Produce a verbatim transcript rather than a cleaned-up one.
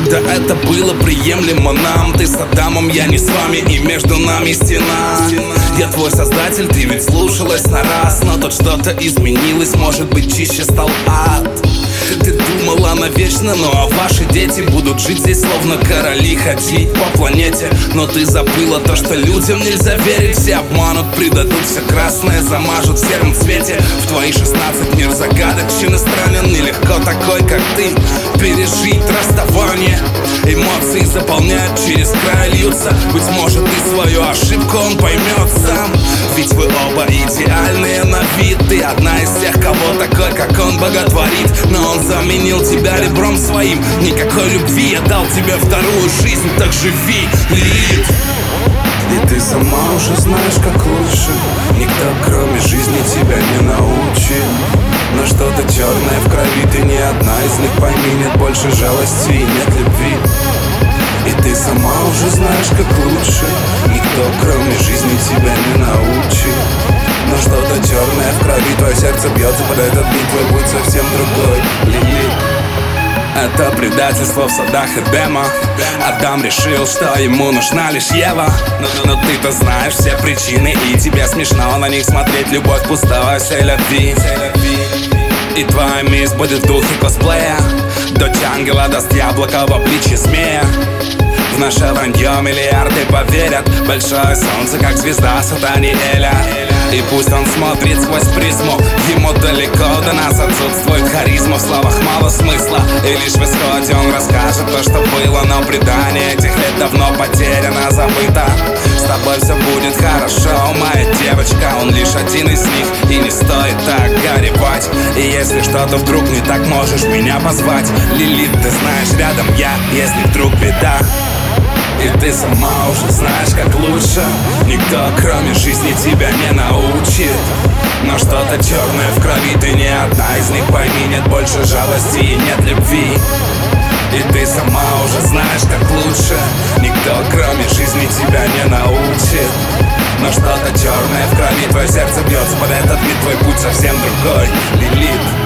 когда это было приемлемо нам. Ты с Адамом, я не с вами, и между нами стена. Я твой создатель, ты ведь слушалась на раз, но тут что-то изменилось, может быть, чище стал ад. Ты думала навечно, ну а ваши дети будут жить здесь словно короли, ходить по планете. Но ты забыла то, что людям нельзя верить. Все обманут, предадут, все красное замажут в сером цвете. В твои шестнадцать мир загадочен и странен. Нелегко такой, как ты, пережить расставание. Эмоции заполняют, через край льются. Быть может, и свою ошибку он поймет сам. Ведь вы оба идеальные на вид. Ты одна из тех, кого такой, как он, боготворит. Но он заменил тебя ребром своим. Никакой любви, я дал тебе вторую жизнь. Так живи, Лилит. И ты сама уже знаешь, как лучше. Никто, кроме жизни, тебя не научит. Но что-то черное в крови, ты не одна из них. Пойми, нет больше жалости и нет любви. И ты сама уже знаешь, как лучше. Никто, кроме жизни, тебя не научит. Но что-то черное в крови, твое сердце бьется под этот бит. Твой путь совсем другой, Лилит. Это предательство в садах Эдема. Адам решил, что ему нужна лишь Ева. Но, но ты-то знаешь все причины, и тебе смешно на них смотреть. Любовь пустая, все любви. И твоя месть будет в духе косплея. Дочь ангела даст яблоко в обличье змея. В наше вранье миллиарды поверят. Большое солнце, как звезда Сатаниэля. И пусть он смотрит сквозь призму, ему далеко до нас отсутствует харизма. В словах мало смысла, и лишь в исходе он расскажет то, что было. Но предание этих лет давно потеряно, забыто. С тобой все будет хорошо, моя девочка. Он лишь один из них, и не стоит так горевать. И если что-то вдруг не так, можешь меня позвать. Лилит, ты знаешь, рядом я, если вдруг беда. И ты сама уже знаешь, как лучше. Никто, кроме жизни, тебя не научит. Но что-то черное в крови, ты не одна из них. Пойми, нет больше жалости и нет любви. И ты сама уже знаешь, как лучше. Никто, кроме жизни, тебя не научит. Но что-то черное в крови, твое сердце бьется под этот бит. Твой путь совсем другой, Лилит.